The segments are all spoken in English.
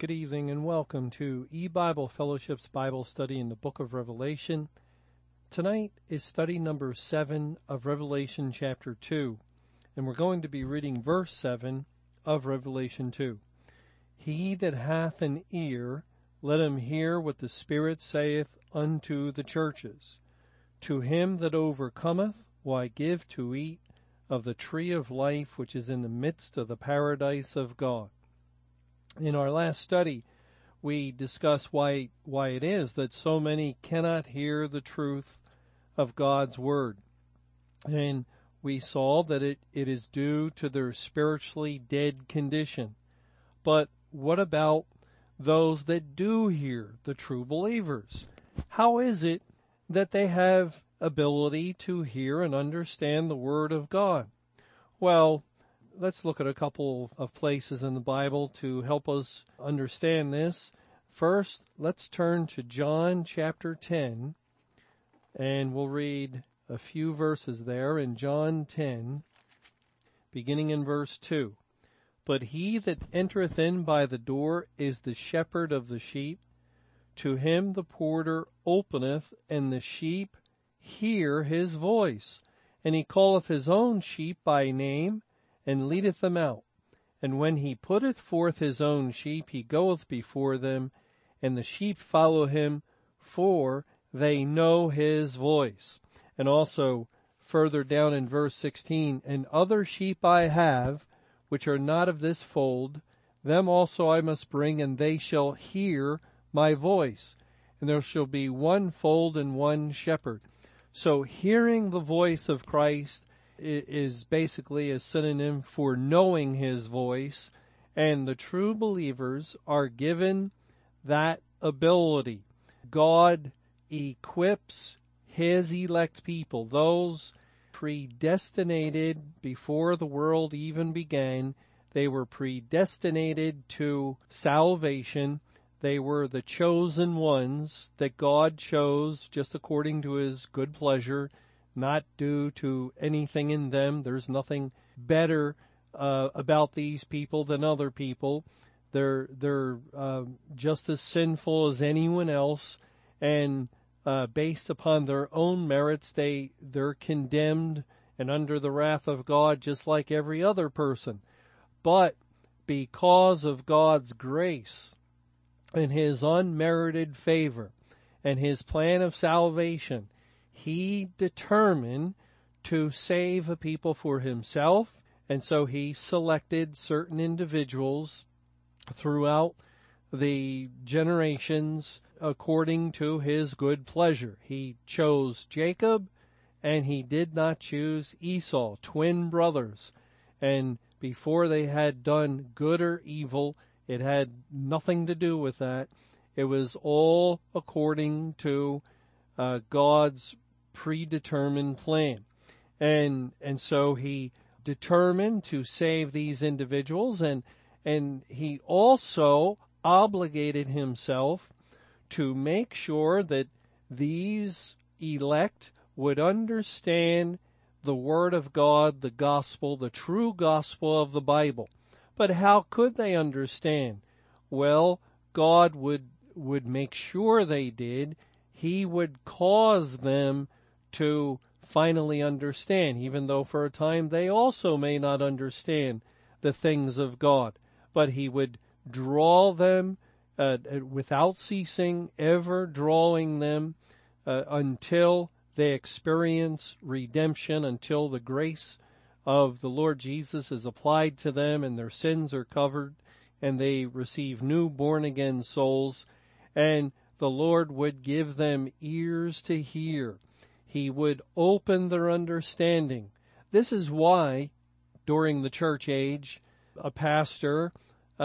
Good evening and welcome to E-Bible Fellowship's Bible study in the book of Revelation. Tonight is study number 7 of Revelation chapter 2, and we're going to be reading verse 7 of Revelation 2. He that hath an ear, let him hear what the Spirit saith unto the churches. To him that overcometh will I give to eat of the tree of life which is in the midst of the paradise of God. In our last study, we discussed why it is that so many cannot hear the truth of God's Word. And we saw that it is due to their spiritually dead condition. But what about those that do hear, the true believers? How is it that they have ability to hear and understand the Word of God? Well, let's look at a couple of places in the Bible to help us understand this. First, let's turn to John chapter 10, and we'll read a few verses there in John 10, beginning in verse 2. But he that entereth in by the door is the shepherd of the sheep. To him the porter openeth, and the sheep hear his voice. And he calleth his own sheep by name, and leadeth them out. And when he putteth forth his own sheep, he goeth before them, and the sheep follow him, for they know his voice. And also, further down in verse 16, and other sheep I have, which are not of this fold, them also I must bring, and they shall hear my voice. And there shall be one fold and one shepherd. So hearing the voice of Christ is basically a synonym for knowing his voice, and the true believers are given that ability. God equips his elect people, those predestinated before the world even began. They were predestinated to salvation. They were the chosen ones that God chose just according to his good pleasure, not due to anything in them. There's nothing better about these people than other people. They're just as sinful as anyone else, and based upon their own merits, they're condemned and under the wrath of God just like every other person. But because of God's grace and his unmerited favor and his plan of salvation, he determined to save a people for himself, and so he selected certain individuals throughout the generations according to his good pleasure. He chose Jacob, and he did not choose Esau, twin brothers. And before they had done good or evil, it had nothing to do with that. It was all according to God's predetermined plan. And so he determined to save these individuals, and he also obligated himself to make sure that these elect would understand the Word of God, the gospel, the true gospel of the Bible. But how could they understand? Well, God would make sure they did. He would cause them to finally understand, even though for a time they also may not understand the things of God. But he would draw them without ceasing, ever drawing them until they experience redemption, until the grace of the Lord Jesus is applied to them and their sins are covered and they receive new born-again souls. And the Lord would give them ears to hear. He would open their understanding. This is why, during the church age, a pastor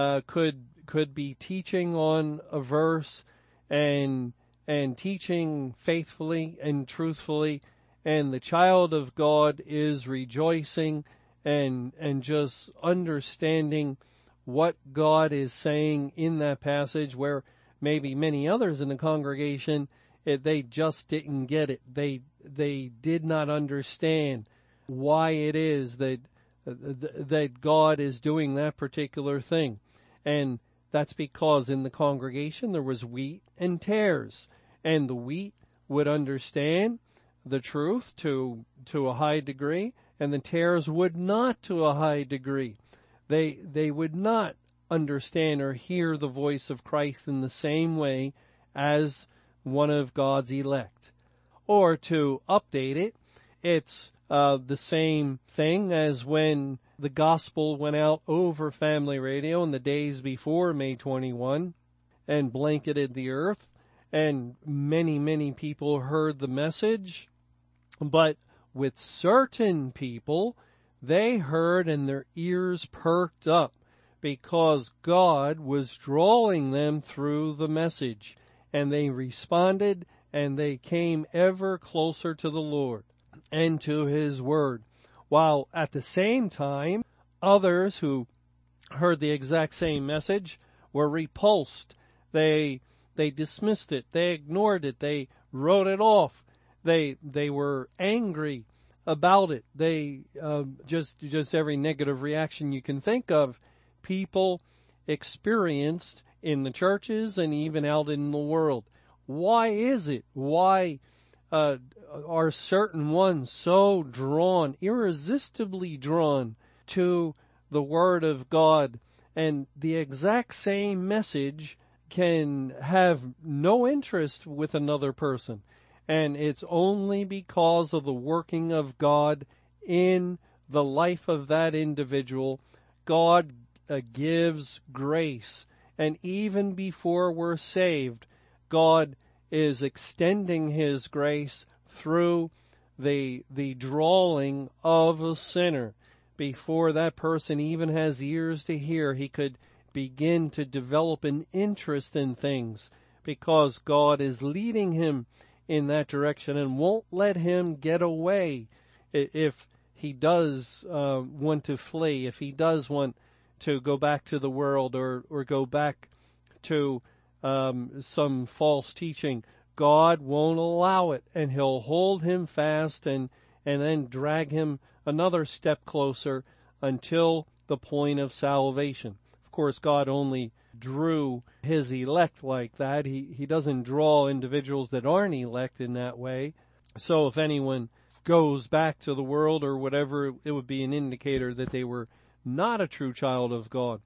could be teaching on a verse and teaching faithfully and truthfully, and the child of God is rejoicing and just understanding what God is saying in that passage, where maybe many others in the congregation, they just didn't get it. They did not understand why it is that God is doing that particular thing. And That's because in the congregation there was wheat and tares, and the wheat would understand the truth to a high degree, and the tares would not to a high degree. They would not understand or hear the voice of Christ in the same way as one of God's elect. Or to update it, it's the same thing as when the gospel went out over family radio in the days before May 21 and blanketed the earth, and many, many people heard the message. But with certain people, they heard and their ears perked up because God was drawing them through the message, and they responded and they came ever closer to the Lord and to His Word. While at the same time, others who heard the exact same message were repulsed. They dismissed it. They ignored it. They wrote it off. They were angry about it. They just every negative reaction you can think of, people experienced in the churches and even out in the world. Why is it? Why are certain ones so drawn, irresistibly drawn to the Word of God, and the exact same message can have no interest with another person? And it's only because of the working of God in the life of that individual. God gives grace. And even before we're saved, God is extending His grace through the drawing of a sinner. Before that person even has ears to hear, he could begin to develop an interest in things because God is leading him in that direction and won't let him get away if he does want to flee, if he does want to go back to the world or go back to some false teaching. God won't allow it, and He'll hold him fast and then drag him another step closer until the point of salvation. Of course, God only drew His elect like that. He doesn't draw individuals that aren't elect in that way. So if anyone goes back to the world or whatever, it would be an indicator that they were not a true child of God,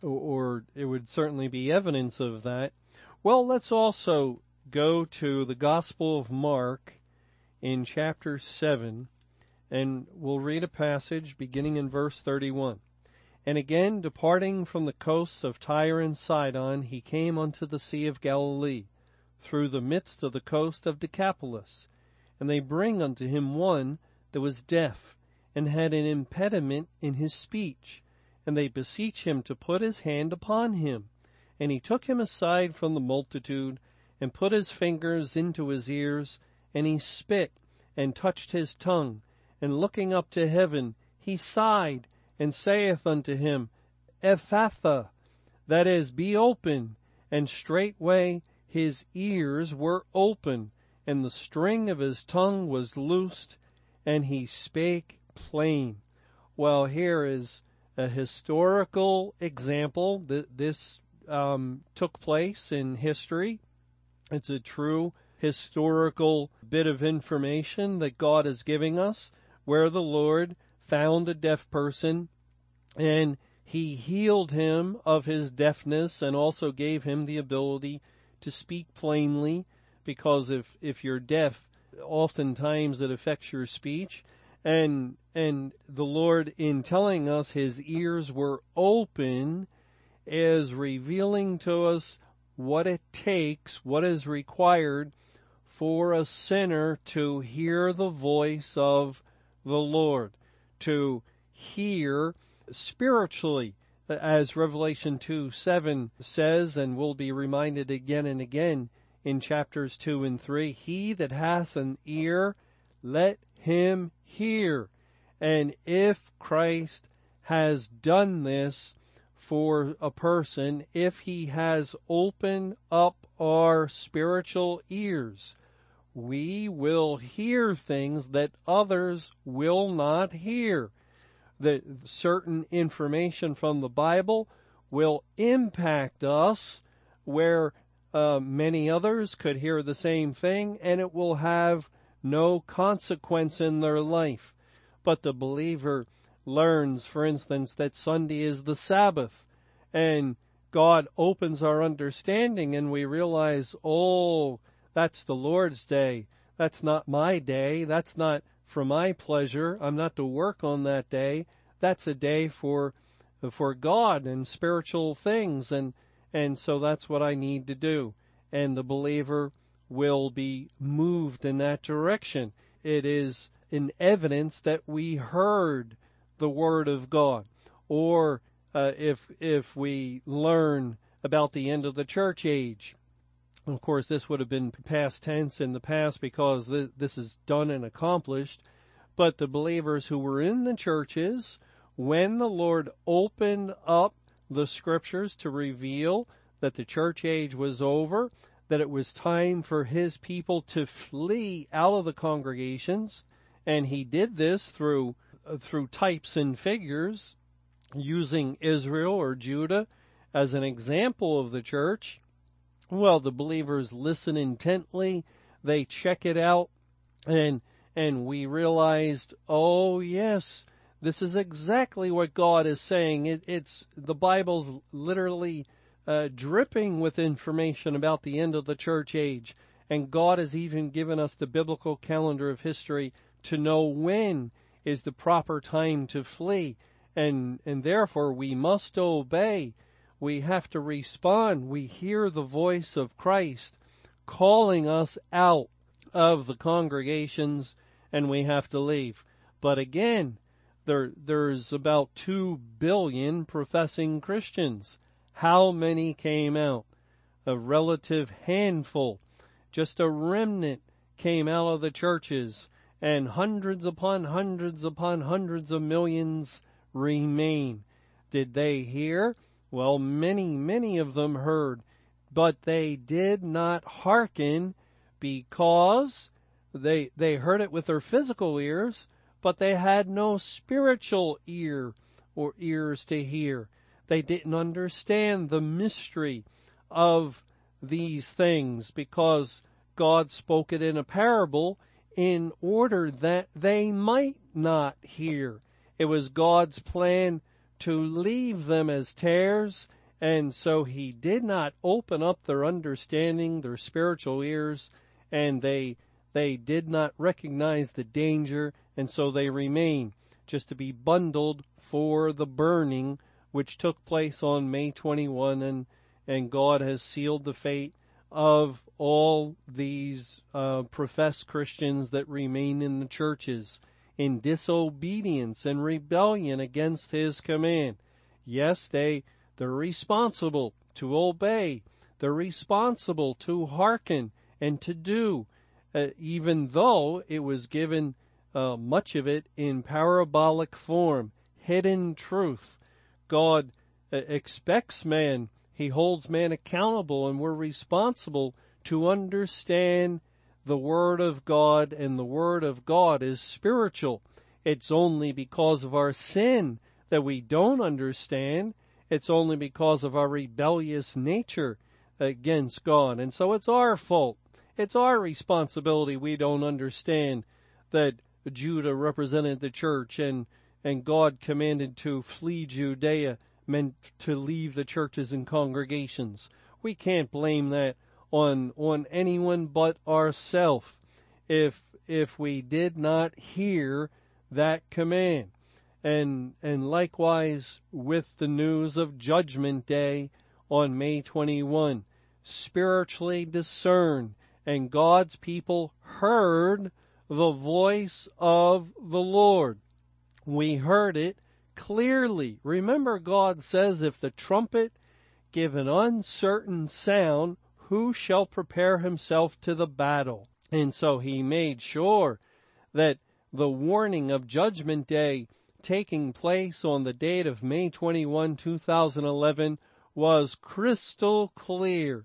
or it would certainly be evidence of that. Well, let's also go to the Gospel of Mark in chapter 7, and we'll read a passage beginning in verse 31. And again, departing from the coasts of Tyre and Sidon, he came unto the Sea of Galilee, through the midst of the coast of Decapolis. And they bring unto him one that was deaf, and had an impediment in his speech. And they beseech him to put his hand upon him. And he took him aside from the multitude, and put his fingers into his ears, and he spit, and touched his tongue. And looking up to heaven, he sighed, and saith unto him, Ephphatha, that is, be open. And straightway his ears were open, and the string of his tongue was loosed, and he spake plain. Well, here is a historical example that this took place in history. It's a true historical bit of information that God is giving us, where the Lord found a deaf person and He healed him of his deafness and also gave him the ability to speak plainly, because if you're deaf, oftentimes it affects your speech. And the Lord, in telling us His ears were open, is revealing to us what it takes, what is required for a sinner to hear the voice of the Lord, to hear spiritually, as Revelation 2:7 says, and we'll be reminded again and again in chapters 2 and 3, he that hath an ear, let him hear. And if Christ has done this for a person, if He has opened up our spiritual ears, we will hear things that others will not hear. That certain information from the Bible will impact us where many others could hear the same thing and it will have no consequence in their life. But the believer learns, for instance, that Sunday is the Sabbath, and God opens our understanding and we realize, oh, that's the Lord's day. That's not my day. That's not for my pleasure. I'm not to work on that day. That's a day for God and spiritual things, and so that's what I need to do. And the believer will be moved in that direction. It is an evidence that we heard the Word of God. Or if we learn about the end of the church age, of course this would have been past tense in the past because this is done and accomplished, but the believers who were in the churches, when the Lord opened up the scriptures to reveal that the church age was over, that it was time for his people to flee out of the congregations, and he did this through types and figures, using Israel or Judah as an example of the church. Well, the believers listen intently, they check it out, and we realized, oh yes, this is exactly what God is saying. It's the Bible's literally dripping with information about the end of the church age. And God has even given us the biblical calendar of history to know when is the proper time to flee. And therefore we must obey. We have to respond. We hear the voice of Christ calling us out of the congregations, and we have to leave. But again, there's about 2 billion professing Christians. How many came out? A relative handful. Just a remnant came out of the churches, and hundreds upon hundreds upon hundreds of millions remain. Did they hear? Well, many of them heard, but they did not hearken because they heard it with their physical ears, but they had no spiritual ear or ears to hear. They didn't understand the mystery of these things because God spoke it in a parable in order that they might not hear. It was God's plan to leave them as tares, and so he did not open up their understanding, their spiritual ears, and they did not recognize the danger, and so they remain just to be bundled for the burning which took place on May 21, and God has sealed the fate of all these professed Christians that remain in the churches in disobedience and rebellion against his command. Yes, they're responsible to obey. They're responsible to hearken and to do, even though it was given much of it in parabolic form, hidden truth. God expects man. He holds man accountable, and we're responsible to understand the Word of God, and the Word of God is spiritual. It's only because of our sin that we don't understand. It's only because of our rebellious nature against God. And so it's our fault. It's our responsibility we don't understand that Judah represented the church, and God commanded to flee Judea, meant to leave the churches and congregations. We can't blame that on anyone but ourselves if we did not hear that command. And likewise with the news of Judgment Day on May 21, spiritually discerned, and God's people heard the voice of the Lord. We heard it clearly. Remember, God says, if the trumpet give an uncertain sound, who shall prepare himself to the battle? And so he made sure that the warning of Judgment Day taking place on the date of May 21, 2011 was crystal clear,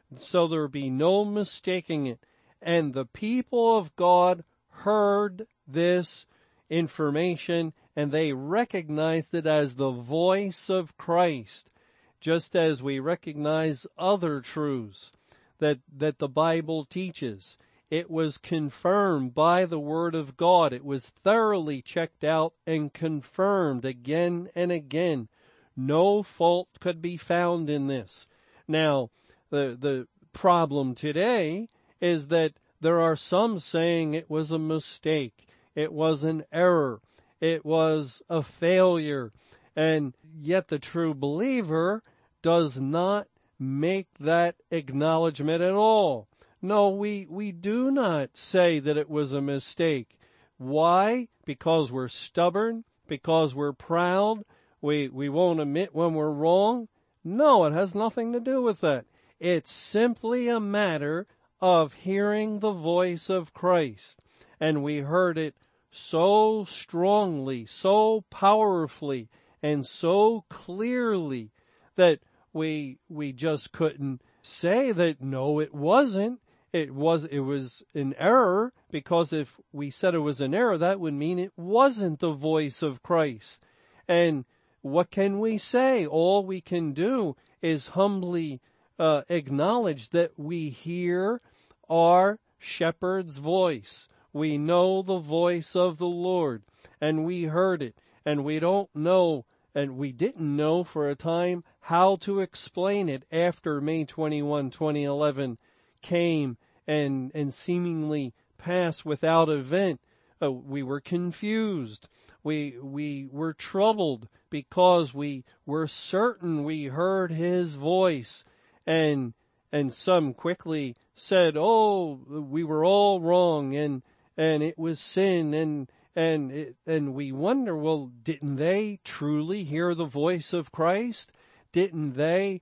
so there be no mistaking it. And the people of God heard this information, and they recognized it as the voice of Christ. just as we recognize other truths that the Bible teaches. It was confirmed by the Word of God. It was thoroughly checked out and confirmed again and again. No fault could be found in this. Now, the problem today is that there are some saying it was a mistake, it was an error, it was a failure, and yet the true believer does not make that acknowledgement at all. No, we do not say that it was a mistake. Why? Because we're stubborn? Because we're proud? We won't admit when we're wrong? No, it has nothing to do with that. It's simply a matter of hearing the voice of Christ. And we heard it so strongly, so powerfully, and so clearly that we just couldn't say that no, it wasn't. It was an error, because if we said it was an error, that would mean it wasn't the voice of Christ. And what can we say? All we can do is humbly acknowledge that we hear our shepherd's voice. We know the voice of the Lord, and we heard it, and we don't know, and we didn't know for a time how to explain it after May 21, 2011 came and seemingly passed without event. We were confused. We were troubled because we were certain we heard his voice, and some quickly said, "Oh, we were all wrong, and it was sin," and we wonder, well, didn't they truly hear the voice of Christ? Didn't they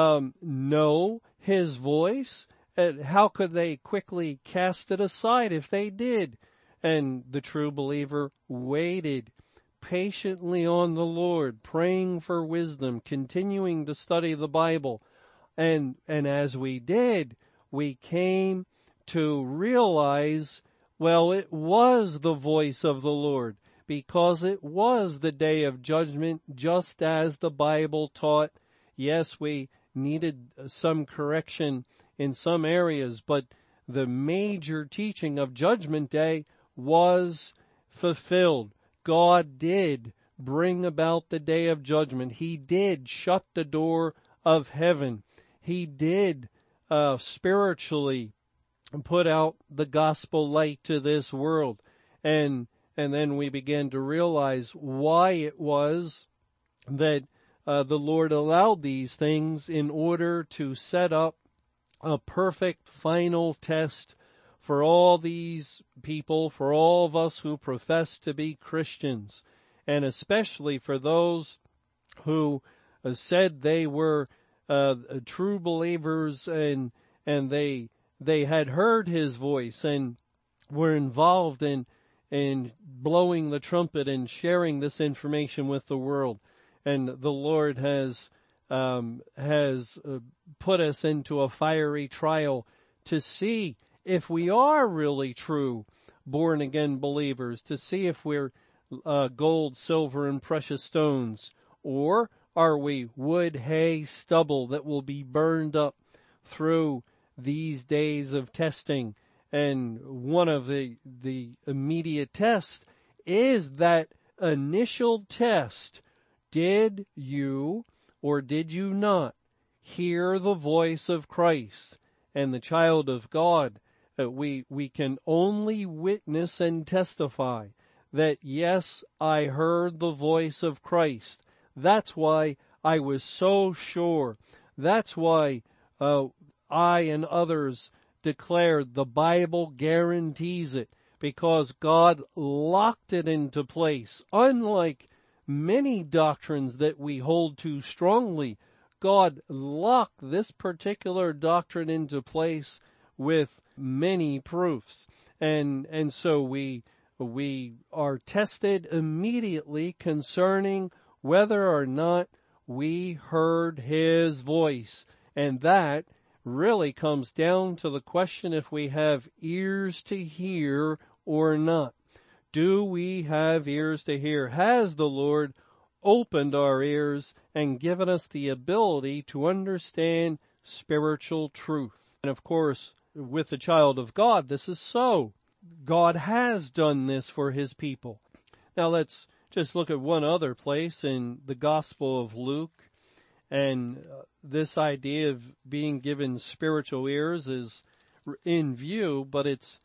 know his voice? How could they quickly cast it aside if they did? And the true believer waited patiently on the Lord, praying for wisdom, continuing to study the Bible. And as we did, we came to realize, well, it was the voice of the Lord, because it was the day of judgment, just as the Bible taught. Yes, we needed some correction in some areas, but the major teaching of Judgment Day was fulfilled. God did bring about the day of judgment. He did shut the door of heaven. He did spiritually put out the gospel light to this world. And then we began to realize why it was that the Lord allowed these things, in order to set up a perfect final test for all these people, for all of us who profess to be Christians, and especially for those who said they were true believers, and they had heard his voice and were involved in blowing the trumpet and sharing this information with the world. And the Lord has put us into a fiery trial to see if we are really true born-again believers, to see if we're gold, silver, and precious stones, or are we wood, hay, stubble that will be burned up through these days of testing. And one of the immediate tests is that initial test. Did you or did you not hear the voice of Christ? And the child of God, we can only witness and testify that, yes, I heard the voice of Christ. That's why I was so sure. That's why I and others declared the Bible guarantees it, because God locked it into place. Unlike many doctrines that we hold to strongly, God locked this particular doctrine into place with many proofs. And so we are tested immediately concerning whether or not we heard his voice. And that really comes down to the question if we have ears to hear or not. Do we have ears to hear? Has the Lord opened our ears and given us the ability to understand spiritual truth. And of course, with the child of God, this is so. God has done this for his people. Now let's just look at one other place in the Gospel of Luke. And this idea of being given spiritual ears is in view, but it's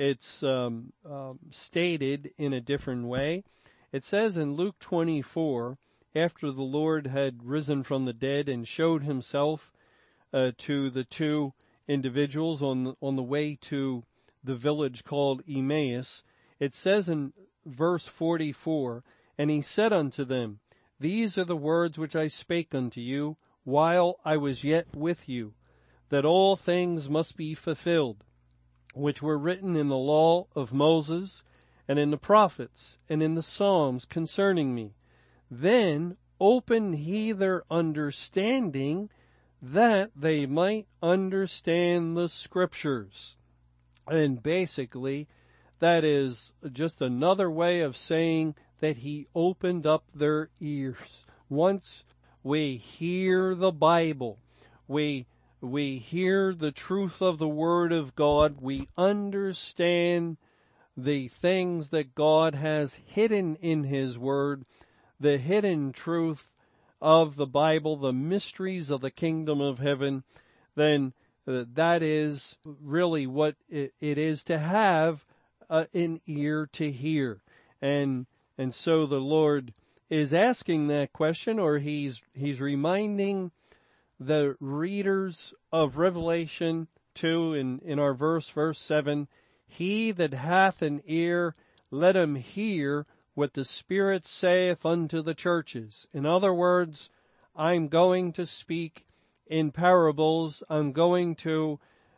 stated in a different way. It says in Luke 24, after the Lord had risen from the dead and showed himself to the two individuals on the way to the village called Emmaus, it says in verse 44, and he said unto them, these are the words which I spake unto you while I was yet with you, that all things must be fulfilled, which were written in the law of Moses, and in the prophets, and in the Psalms concerning me. Then opened he their understanding, that they might understand the Scriptures. And basically, that is just another way of saying that he opened up their ears. Once we hear the Bible, we hear the truth of the Word of God, we understand the things that God has hidden in his Word, the hidden truth of the Bible, the mysteries of the kingdom of heaven, then that is really what it is to have an ear to hear. And so the Lord is asking that question, or he's reminding the readers of Revelation 2 in our verse 7, he that hath an ear, let him hear what the Spirit saith unto the churches. In other words, I'm going to speak in parables. I'm going to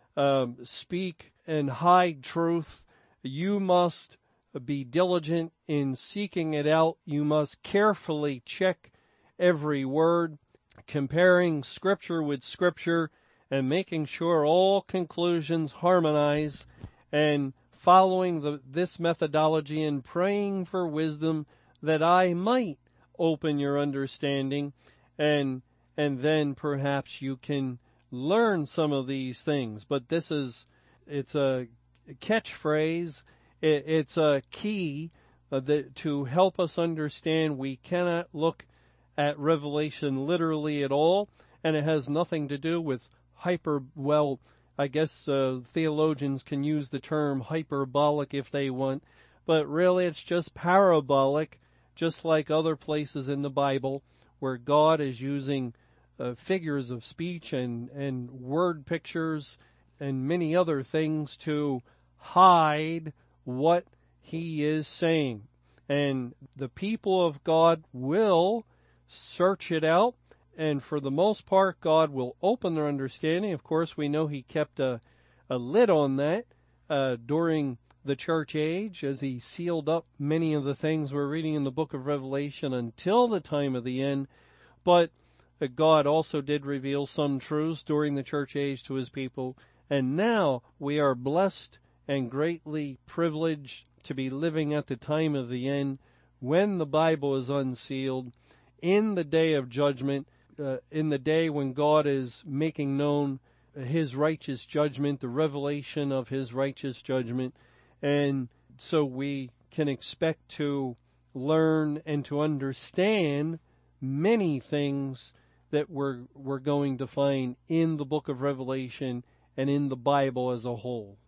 speak and hide truth. You must be diligent in seeking it out. You must carefully check every word, comparing Scripture with Scripture, and making sure all conclusions harmonize, and following this methodology and praying for wisdom that I might open your understanding, and then perhaps you can learn some of these things. But it's a catchphrase. It's a key to help us understand we cannot look at Revelation literally at all, and it has nothing to do with I guess theologians can use the term hyperbolic if they want, but really it's just parabolic, just like other places in the Bible where God is using figures of speech and word pictures and many other things to hide what he is saying. And the people of God will search it out, and for the most part, God will open their understanding. Of course, we know he kept a lid on that during the church age as he sealed up many of the things we're reading in the book of Revelation until the time of the end. But God also did reveal some truths during the church age to his people. And now we are blessed and greatly privileged to be living at the time of the end when the Bible is unsealed, in the day of judgment, in the day when God is making known his righteous judgment, the revelation of his righteous judgment. And so we can expect to learn and to understand many things that we're going to find in the book of Revelation and in the Bible as a whole.